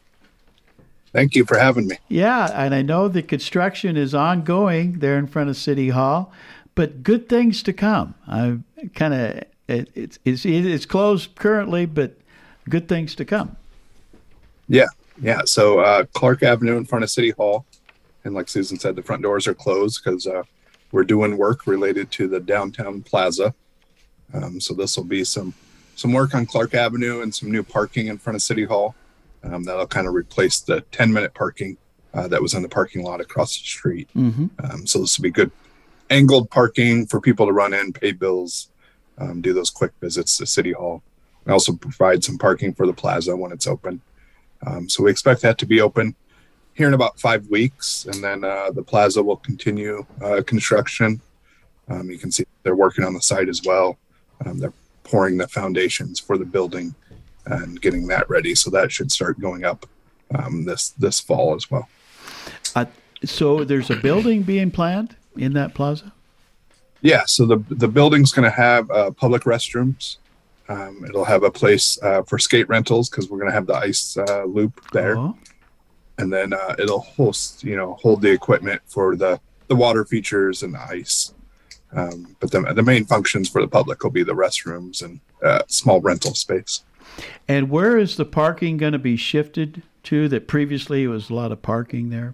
Thank you for having me. Yeah, and I know the construction is ongoing there in front of City Hall, but good things to come. I kind of it, it's it's it's closed currently, but good things to come. Yeah, yeah. So uh, Clark Avenue in front of City Hall, and like Susan said, the front doors are closed because uh, we're doing work related to the downtown plaza. Um, so this will be some some work on Clark Avenue and some new parking in front of City Hall. Um, that'll kind of replace the ten minute parking uh, that was in the parking lot across the street. Mm-hmm. Um, so this will be good angled parking for people to run in, pay bills, um, do those quick visits to City Hall. We also provide some parking for the plaza when it's open. Um, so we expect that to be open here in about five weeks. And then uh, the plaza will continue uh, construction. Um, you can see they're working on the site as well. Um, they're pouring the foundations for the building and getting that ready. So that should start going up um, this this fall as well. Uh, so there's a building being planned in that plaza? Yeah, so the the building's going to have uh, public restrooms. Um, it'll have a place uh, for skate rentals because we're going to have the ice uh, loop there. Oh. And then uh, it'll host, you know, hold the equipment for the, the water features and the ice. Um, but the, the main functions for the public will be the restrooms and uh, small rental space. And where is the parking going to be shifted to that previously was a lot of parking there?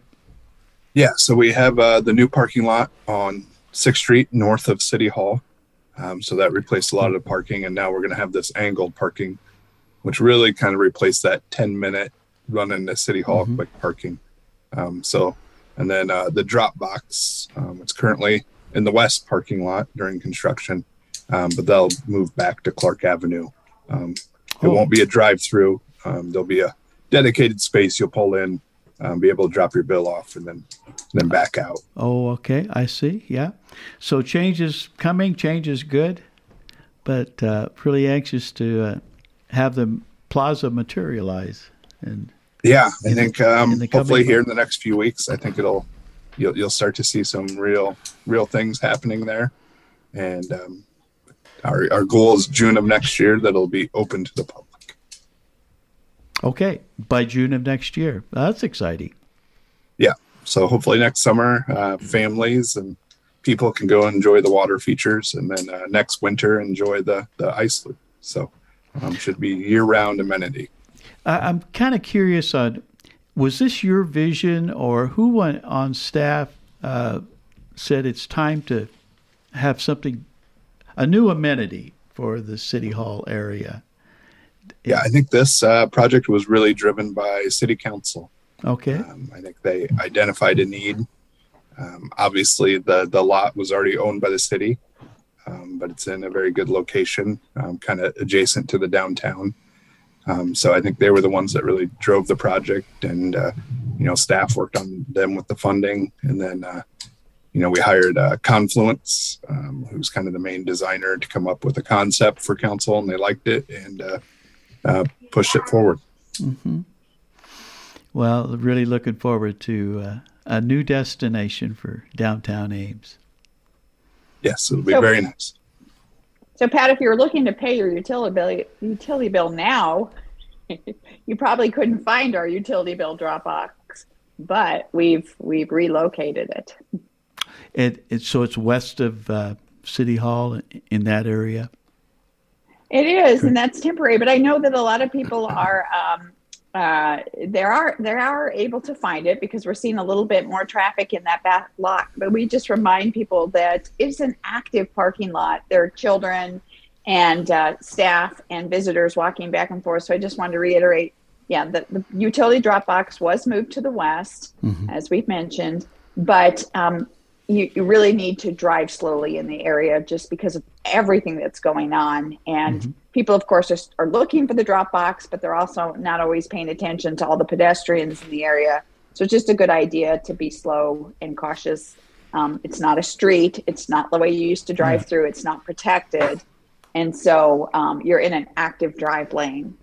Yeah, so we have uh, the new parking lot on sixth Street north of City Hall. Um, so that replaced a lot of the parking, and now we're going to have this angled parking, which really kind of replaced that ten minute run into City Hall Mhm. quick parking. Um, so, and then uh, the drop box, um, it's currently in the west parking lot during construction, um, but they'll move back to Clark Avenue. Um, it Oh. won't be a drive through. Um, there'll be a dedicated space you'll pull in, um, be able to drop your bill off, and then then back out. Oh, okay. I see. Yeah. So change is coming. Change is good, but uh, really anxious to uh, have the plaza materialize. And Yeah, I In the- think um, in the coming hopefully here in month. the next few weeks, I think it'll you'll you'll start to see some real real things happening there, and um, our our goal is June of next year that it'll be open to the public. okay, by June of next year. That's exciting. Yeah, so hopefully next summer, uh, families and people can go enjoy the water features, and then uh, next winter enjoy the the ice loop. So um, should be year round amenity. I, I'm kind of curious on, was this your vision, or who went on staff uh, said it's time to have something, a new amenity for the City Hall area? Yeah, I think this uh, project was really driven by City Council. Okay. Um, I think they identified a need. Um, obviously, the the lot was already owned by the city, um, but it's in a very good location, um, kind of adjacent to the downtown. Um, so I think they were the ones that really drove the project, and uh, you know, staff worked on them with the funding, and then uh, you know, we hired uh, Confluence, um, who's kind of the main designer, to come up with a concept for council, and they liked it and uh, uh, pushed it forward. Mm-hmm. Well, really looking forward to uh, a new destination for downtown Ames. Yes, it'll be So- very nice. So, Pat, if you're looking to pay your utility bill, utility bill now, you probably couldn't find our utility bill drop box, but we've we've relocated it. It, it so it's west of uh, City Hall in that area. It is, and that's temporary. But I know that a lot of people are um, uh, there are they are able to find it because we're seeing a little bit more traffic in that back lot. But we just remind people that it's an active parking lot. There are children and uh, staff and visitors walking back and forth. So I just wanted to reiterate, yeah, the, the utility drop box was moved to the west, mm-hmm. as we've mentioned, but um, You, you really need to drive slowly in the area just because of everything that's going on. And mm-hmm. people, of course, are, are looking for the drop box, but they're also not always paying attention to all the pedestrians in the area. So it's just a good idea to be slow and cautious. Um, it's not a street. It's not the way you used to drive yeah. through. It's not protected. And so um, you're in an active drive lane.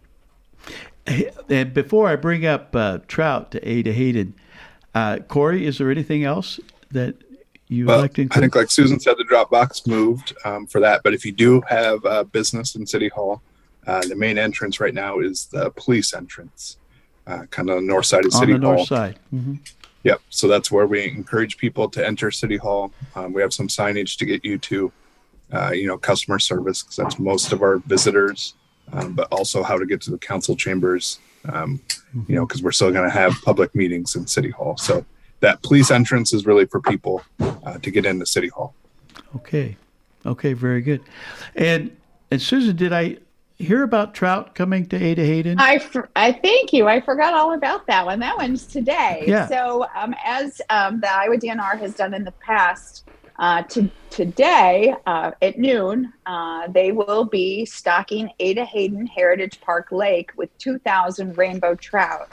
And before I bring up uh, Trout to Ada Hayden, uh, Corey, is there anything else that you well, like to I think, like Susan said, the drop box moved um, for that. But if you do have uh, business in City Hall, uh, the main entrance right now is the police entrance, uh, kind of on the north side of City Hall. On the north side. Mm-hmm. Yep. So that's where we encourage people to enter City Hall. Um, we have some signage to get you to, uh, you know, customer service, because that's most of our visitors, um, but also how to get to the council chambers, um, mm-hmm. you know, because we're still going to have public meetings in City Hall. So that police entrance is really for people uh, to get into City Hall. Okay. Okay, very good. And and Susan, did I hear about Trout coming to Ada Hayden? I, I thank you. I forgot all about that one. That one's today. Yeah. So um, as um, the Iowa D N R has done in the past, uh, to, today uh, at noon, uh, they will be stocking Ada Hayden Heritage Park Lake with two thousand rainbow trout.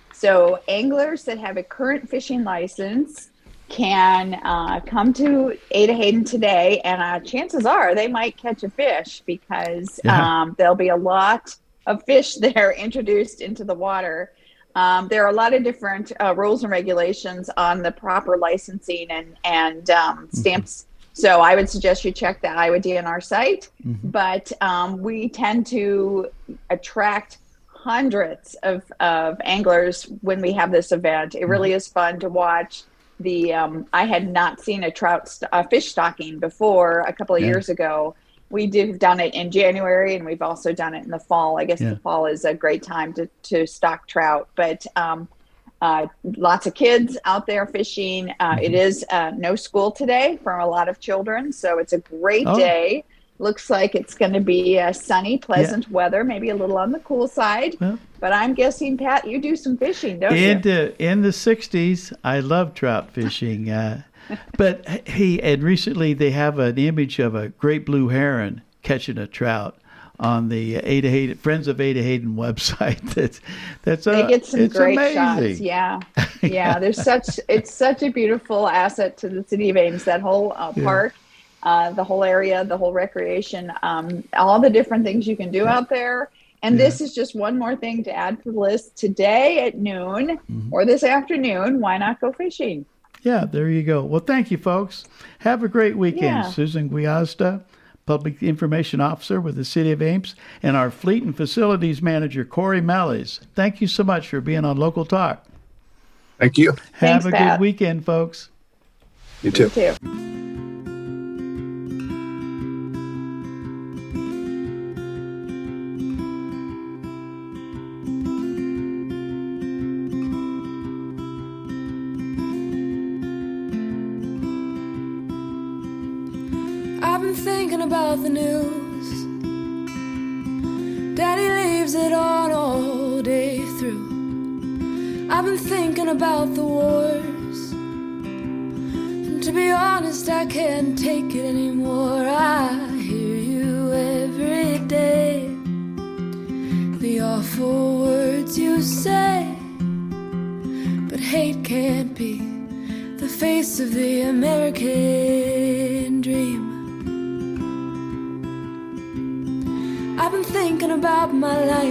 So anglers that have a current fishing license can uh, come to Ada Hayden today, and uh, chances are they might catch a fish because yeah. um, there'll be a lot of fish there introduced into the water. Um, there are a lot of different uh, rules and regulations on the proper licensing and, and um, stamps. Mm-hmm. So I would suggest you check the Iowa D N R site, mm-hmm. but um, we tend to attract hundreds of, of anglers when we have this event. It really is fun to watch. The um, I had not seen a trout st- uh, fish stocking before a couple of yeah. years ago. We did done it in January, and we've also done it in the fall. I guess yeah. the fall is a great time to, to stock trout. But um, uh, lots of kids out there fishing. Uh, mm-hmm. It is uh, no school today for a lot of children, so it's a great oh. day. Looks like it's going to be uh, sunny, pleasant yeah. weather, maybe a little on the cool side. Well, but I'm guessing, Pat, you do some fishing, don't in you? The, in the sixties, I love trout fishing. Uh, but, hey, and recently they have an image of a great blue heron catching a trout on the Ada Hayden, Friends of Ada Hayden website. That's, that's they uh, get some it's great amazing. shots. Yeah. Yeah, there's such it's such a beautiful asset to the city of Ames, that whole uh, park. Yeah. Uh, the whole area, the whole recreation, um, all the different things you can do out there. And yeah. this is just one more thing to add to the list. Today at noon mm-hmm. or this afternoon, why not go fishing? Yeah, there you go. Well, thank you, folks. Have a great weekend. Yeah. Susan Guiazda, Public Information Officer with the City of Ames, and our Fleet and Facilities Manager, Corey Malles. Thank you so much for being on Local Talk. Thank you. Have Thanks, a Pat. good weekend, folks. You too. You too. I've been thinking about the news. Daddy leaves it on all day through. I've been thinking about the wars, and to be honest, I can't take it anymore. I hear you every day, the awful words you say, but hate can't be the face of the American dream. I've been thinking about my life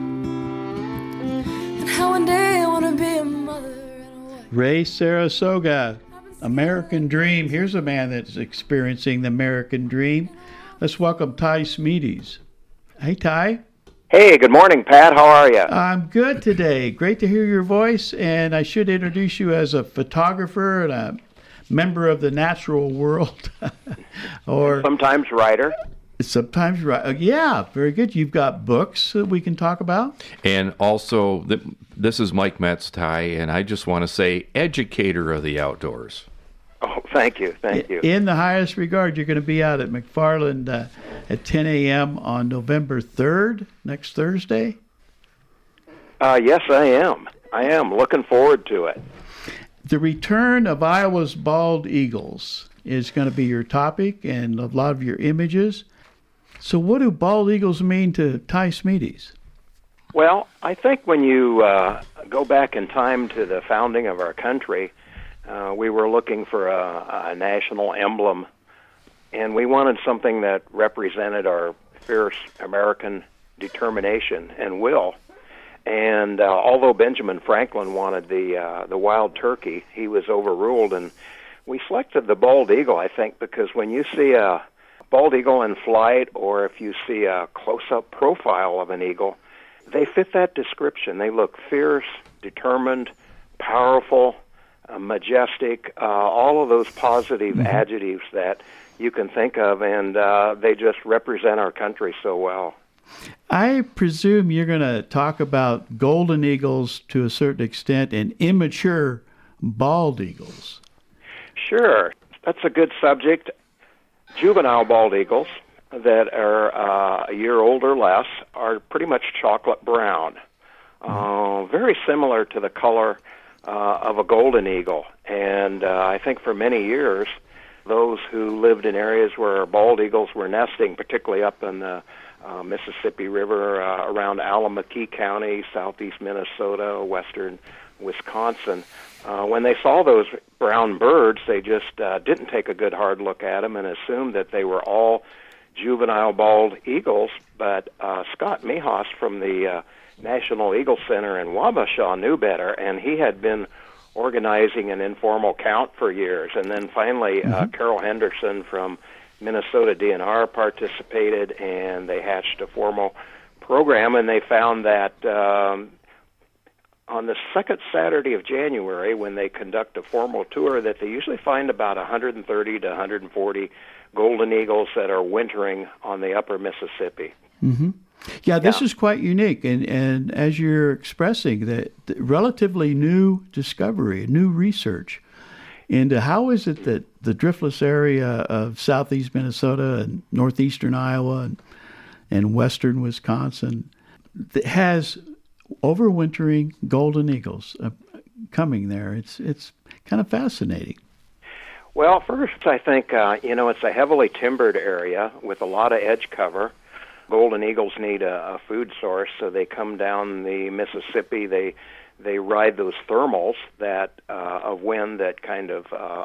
and how one day I want to be a mother and a wife. Ray Sarasoga, American Dream. Here's a man that's experiencing the American Dream. Let's welcome Ty Smedes. Hey, Ty. Hey, good morning, Pat. How are you? I'm good today. Great to hear your voice, and I should introduce you as a photographer and a member of the natural world. or sometimes writer. Sometimes, right? Uh, yeah, very good. You've got books that we can talk about. And also, th- this is Mike Metz, Ty, and I just want to say, educator of the outdoors. Oh, thank you, thank you. In the highest regard, you're going to be out at McFarland uh, at ten a.m. on November third, next Thursday. Uh, yes, I am. I am looking forward to it. The return of Iowa's bald eagles is going to be your topic and a lot of your images. So what do bald eagles mean to Ty Smedes? Well, I think when you uh, go back in time to the founding of our country, uh, we were looking for a, a national emblem, and we wanted something that represented our fierce American determination and will. And uh, although Benjamin Franklin wanted the uh, the wild turkey, he was overruled, and we selected the bald eagle, I think, because when you see a bald eagle in flight, or if you see a close-up profile of an eagle, they fit that description. They look fierce, determined, powerful, uh, majestic, uh, all of those positive mm-hmm. adjectives that you can think of, and uh, they just represent our country so well. I presume you're going to talk about golden eagles to a certain extent and immature bald eagles. Sure. That's a good subject. Juvenile bald eagles that are uh, a year old or less are pretty much chocolate brown, uh, very similar to the color uh, of a golden eagle. And uh, I think for many years, those who lived in areas where bald eagles were nesting, particularly up in the uh, Mississippi River uh, around Allamakee County, southeast Minnesota, western Wisconsin, Uh, when they saw those brown birds, they just uh, didn't take a good hard look at them and assumed that they were all juvenile bald eagles. But uh, Scott Mehas from the uh, National Eagle Center in Wabasha knew better, and he had been organizing an informal count for years. And then finally, mm-hmm. uh, Carol Henderson from Minnesota D N R participated, and they hatched a formal program, and they found that um, on the second Saturday of January, when they conduct a formal tour, that they usually find about one hundred thirty to one hundred forty golden eagles that are wintering on the upper Mississippi. Mm-hmm. Yeah, this yeah. is quite unique. And, and as you're expressing, that relatively new discovery, new research into how is it that the driftless area of southeast Minnesota and northeastern Iowa and, and western Wisconsin has overwintering golden eagles uh, coming there. It's it's kind of fascinating. Well, first, I think, uh, you know, it's a heavily timbered area with a lot of edge cover. Golden eagles need a, a food source, so they come down the Mississippi. They they ride those thermals that uh, of wind that kind of uh,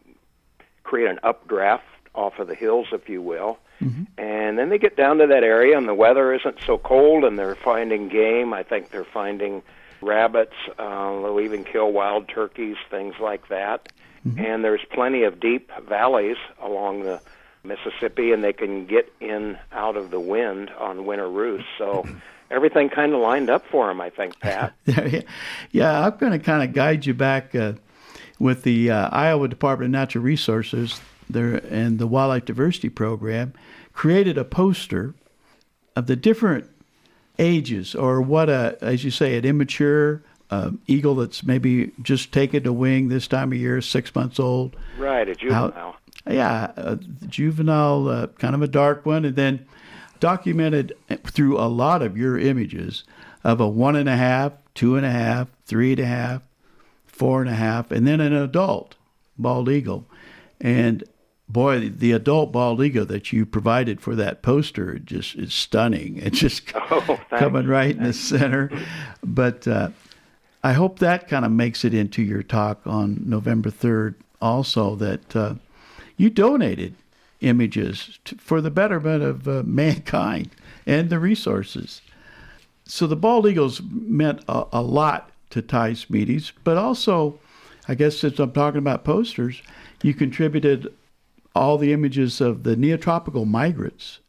create an updraft off of the hills, if you will. Mm-hmm. And then they get down to that area, and the weather isn't so cold, and they're finding game. I think they're finding rabbits. Uh, they'll even kill wild turkeys, things like that. Mm-hmm. And there's plenty of deep valleys along the Mississippi, and they can get in out of the wind on winter roosts. So everything kind of lined up for them, I think, Pat. Yeah, I'm going to kind of guide you back uh, with the uh, Iowa Department of Natural Resources there and the Wildlife Diversity Program created a poster of the different ages, or what a, as you say, an immature uh, eagle that's maybe just taken to wing this time of year, six months old. Right, a juvenile. How, yeah, a juvenile, uh, kind of a dark one, and then documented through a lot of your images of a one and a half, two and a half, three and a half, four and a half, and then an adult bald eagle. And boy, the adult bald eagle that you provided for that poster just is stunning. It's just oh, coming right thanks. in the center. But uh, I hope that kind of makes it into your talk on November third also, that uh, you donated images to, for the betterment of uh, mankind and the resources. So the bald eagles meant a, a lot to Ty Smedes, but also, I guess since I'm talking about posters, you contributed all the images of the neotropical migrants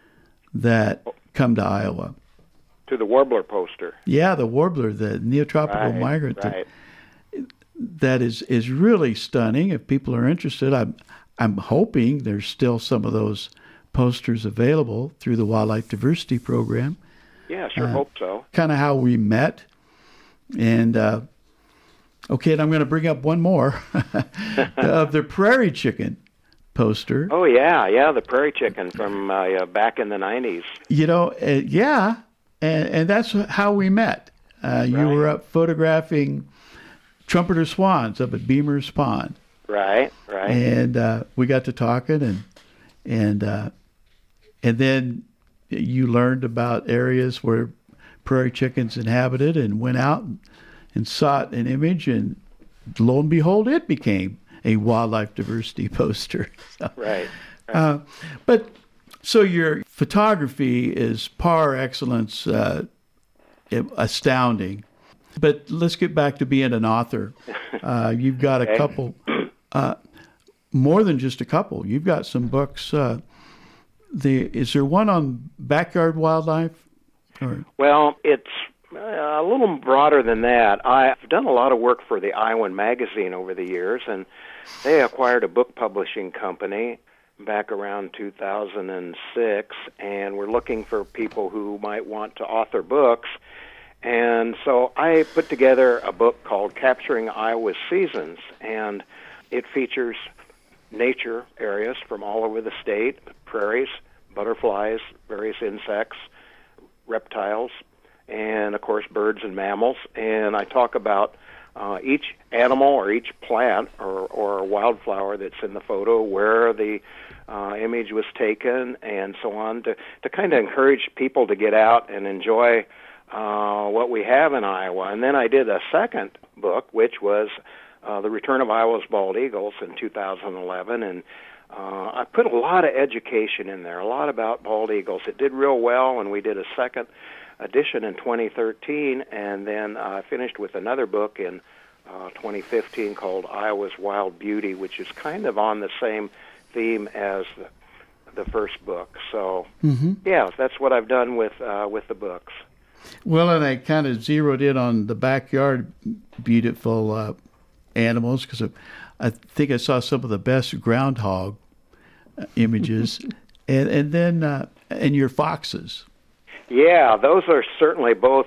that come to Iowa. To the warbler poster. Yeah, the warbler, the neotropical right, migrant. Right. That, that is, is really stunning. If people are interested, I'm I'm hoping there's still some of those posters available through the Wildlife Diversity Program. Yeah, sure Uh, hope so. Kind of how we met. And, uh, okay, and I'm going to bring up one more of the prairie chicken poster. Oh, yeah, yeah, the prairie chicken from uh, uh, back in the nineties. You know, uh, yeah, and, and that's how we met. Uh, you Right. were up photographing trumpeter swans up at Beamer's Pond. Right, right. And uh, we got to talking, and and uh, and then you learned about areas where prairie chickens inhabited, and went out and, and sought an image, and lo and behold, it became a wildlife diversity poster. So, Right. uh, but so your photography is par excellence, uh, astounding. But let's get back to being an author. Uh, you've got a Okay. couple, uh, more than just a couple. You've got some books. Uh, the is there one on backyard wildlife? Or Well, it's uh, a little broader than that. I've done a lot of work for the Iowan Magazine over the years, and they acquired a book publishing company back around two thousand six, and we're looking for people who might want to author books. And so I put together a book called Capturing Iowa's Seasons, and it features nature areas from all over the state, prairies, butterflies, various insects, reptiles, and of course birds and mammals. And I talk about uh, each animal or each plant or, or wildflower that's in the photo, where the uh, image was taken, and so on, to, to kind of encourage people to get out and enjoy uh, what we have in Iowa. And then I did a second book, which was uh, The Return of Iowa's Bald Eagles in two thousand eleven, and uh, I put a lot of education in there, a lot about bald eagles. It did real well, and we did a second edition in twenty thirteen, and then I uh, finished with another book in uh, twenty fifteen called Iowa's Wild Beauty, which is kind of on the same theme as the, the first book. So, mm-hmm. yeah, that's what I've done with uh, with the books. Well, and I kind of zeroed in on the backyard beautiful uh, animals, because I think I saw some of the best groundhog images, and and then uh, and your foxes. Yeah, those are certainly both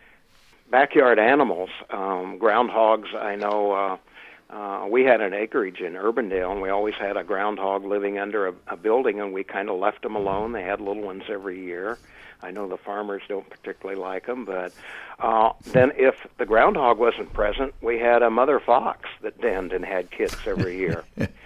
backyard animals. Um, groundhogs, I know. Uh, uh, we had an acreage in Urbandale, and we always had a groundhog living under a, a building, and we kind of left them alone. They had little ones every year. I know the farmers don't particularly like them, but uh, then if the groundhog wasn't present, we had a mother fox that denned and had kids every year.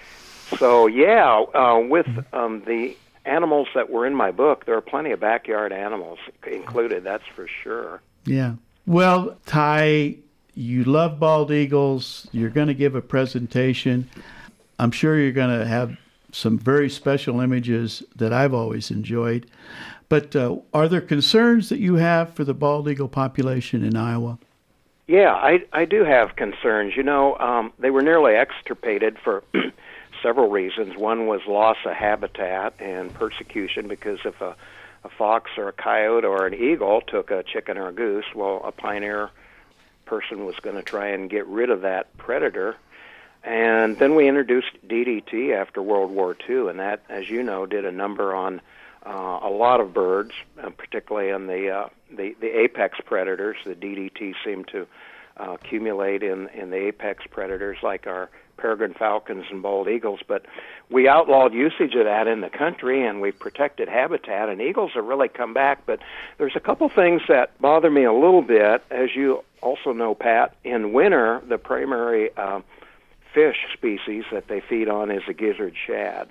So, yeah, uh, with um, the animals that were in my book, there are plenty of backyard animals included, that's for sure. Yeah. Well, Ty, you love bald eagles. You're going to give a presentation. I'm sure you're going to have some very special images that I've always enjoyed. But uh, are there concerns that you have for the bald eagle population in Iowa? Yeah, I, I do have concerns. You know, um, they were nearly extirpated for several reasons. One was loss of habitat and persecution, because if a, a fox or a coyote or an eagle took a chicken or a goose, well, a pioneer person was going to try and get rid of that predator. And then we introduced D D T after World War Two, and that, as you know, did a number on uh, a lot of birds, uh, particularly on the, uh, the the apex predators. The D D T seemed to uh, accumulate in, in the apex predators like our peregrine falcons and bald eagles, but we outlawed usage of that in the country, and we protected habitat, and eagles have really come back. But there's a couple things that bother me a little bit. As you also know, Pat, in winter, the primary uh, fish species that they feed on is the gizzard shad.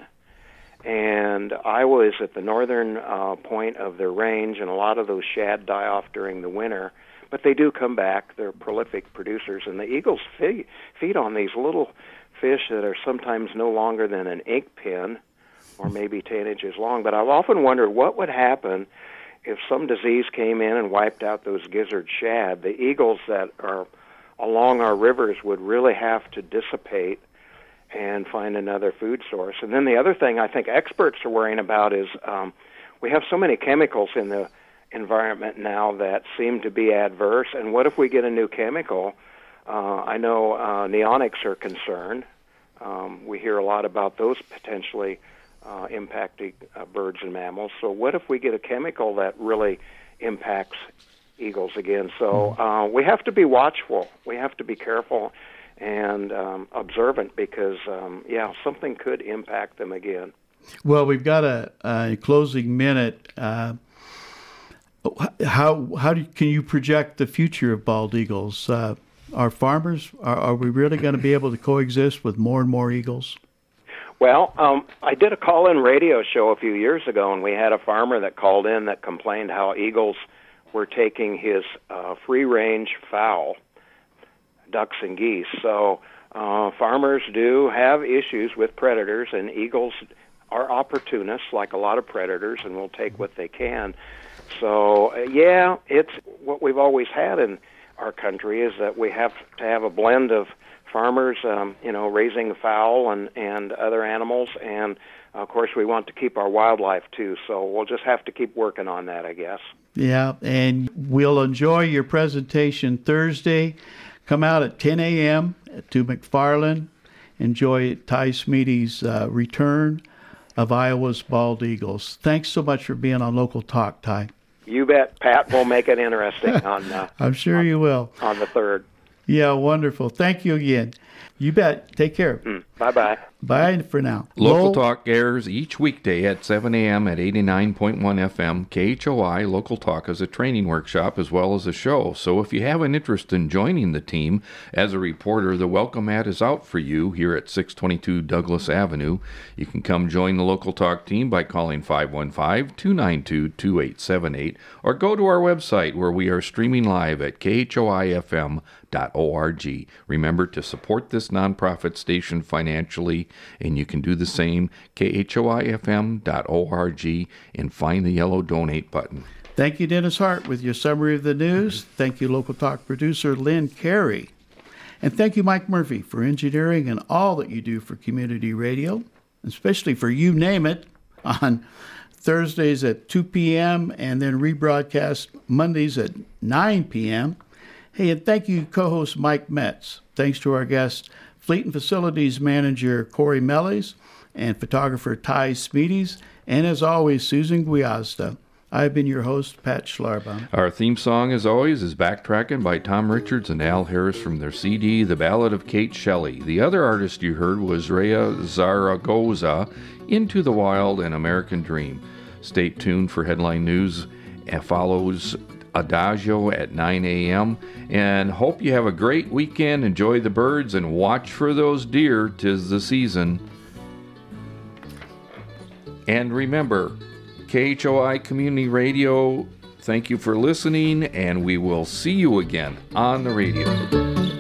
And Iowa is at the northern uh, point of their range, and a lot of those shad die off during the winter. But they do come back. They're prolific producers, and the eagles feed, feed on these little fish that are sometimes no longer than an ink pen, or maybe ten inches long. But I've often wondered what would happen if some disease came in and wiped out those gizzard shad. The eagles that are along our rivers would really have to dissipate and find another food source. And then the other thing I think experts are worrying about is um, we have so many chemicals in the environment now that seem to be adverse. And what if we get a new chemical? Uh, I know uh, neonics are concerned. Um, we hear a lot about those potentially uh, impacting uh, birds and mammals. So what if we get a chemical that really impacts eagles again? So uh, we have to be watchful. We have to be careful and um, observant because, um, yeah, something could impact them again. Well, we've got a, a closing minute. Uh, how how do, can you project the future of bald eagles? Uh, are farmers, are, are we really going to be able to coexist with more and more eagles? Well, um, I did a call-in radio show a few years ago, and we had a farmer that called in that complained how eagles were taking his uh, free-range fowl, ducks and geese. So uh, farmers do have issues with predators, and eagles are opportunists like a lot of predators and will take what they can. So, uh, yeah, it's what we've always had in our country is that we have to have a blend of farmers, um, you know, raising fowl and, and other animals, and, of course, we want to keep our wildlife, too. So we'll just have to keep working on that, I guess. Yeah, and we'll enjoy your presentation Thursday. Come out at ten a.m. to McFarland. Enjoy Ty Smeedy's uh, return of Iowa's bald eagles. Thanks so much for being on Local Talk, Ty. You bet, Pat. We'll make it interesting on uh, I'm sure on, you will. On the third. Yeah, wonderful. Thank you again. You bet. Take care. Mm, bye-bye. Bye for now. Local Lowell? Talk airs each weekday at seven a.m. at eighty-nine point one F M. K H O I Local Talk is a training workshop as well as a show. So if you have an interest in joining the team as a reporter, the welcome mat is out for you here at six twenty-two Douglas Avenue. You can come join the Local Talk team by calling five one five, two nine two, two eight seven eight or go to our website where we are streaming live at K H O I F M dot org. Remember to support this nonprofit station financially, and you can do the same, K H O I F M dot org, and find the yellow donate button. Thank you, Dennis Hart, with your summary of the news. Thank you, Local Talk producer Lynn Carey. And thank you, Mike Murphy, for engineering and all that you do for community radio, especially for You Name It on Thursdays at two p.m. and then rebroadcast Mondays at nine p.m. Hey, and thank you, co-host Mike Metz. Thanks to our guests, Fleet and Facilities Manager Corey Mellies and photographer Ty Smeedy's, and as always, Susan Guiazda. I've been your host, Pat Schlarbaum. Our theme song, as always, is Backtracking by Tom Richards and Al Harris from their C D, The Ballad of Kate Shelley. The other artist you heard was Rhea Zaragoza, Into the Wild and American Dream. Stay tuned for headline news. It follows Adagio at nine a.m. and hope you have a great weekend. Enjoy the birds and watch for those deer. 'Tis the season. And remember, K H O I Community Radio, thank you for listening, and we will see you again on the radio.